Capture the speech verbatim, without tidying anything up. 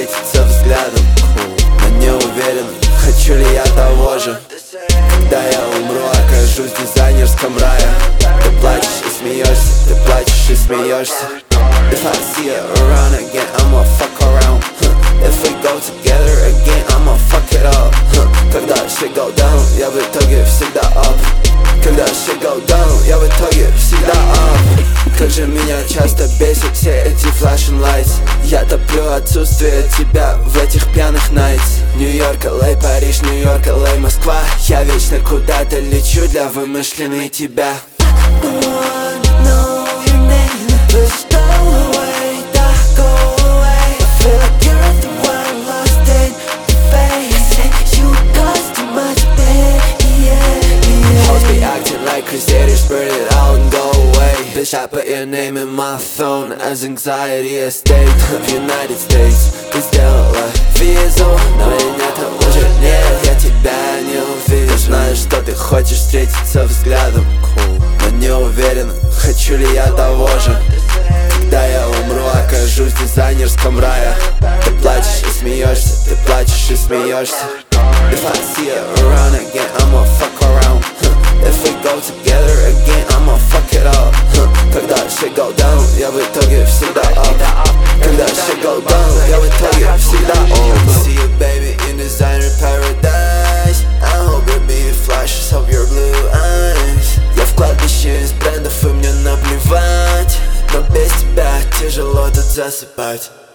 встретиться взглядом, но не уверен, хочу ли я того же. Когда я умру, окажусь в дизайнерском рае. Ты плачешь и смеешься, ты плачешь и смеешься. If I see her around again, I'ma fuck around, huh. If we go together again, I'ma fuck it up, huh. Когда shit go down, я в итоге всегда up. Когда shit go down, я в итоге всегда up. Как же меня часто бесят все эти flashing lights. Я топлю отсутствие тебя в этих пьяных nights. Нью-Йорк, Л А, Париж, Нью-Йорк, Л А, Москва. Я вечно куда-то лечу для вымышленной тебя. Crusaders, burn it all and go away. Bitch, I put your name in my phone as anxiety estate. В United States, ты сделала визу, но меня там уже нет, я тебя не увижу. Я знаю, что ты хочешь встретиться взглядом, но не уверен, хочу ли я того же. Когда я умру, окажусь в дизайнерском рае. Ты плачешь и смеешься, ты плачешь и смеешься. If I see her around again, I'ma fuck around, huh. If we go together again, I'ma fuck it up, huh. Когда shit go down, я в итоге всегда up. Когда shit go down, я в итоге всегда up. See you baby in designer paradise. I hope you're being flash, just hope you're blue eyes. Я в кладбище из брендов и мне наплевать, но без тебя тяжело тут засыпать.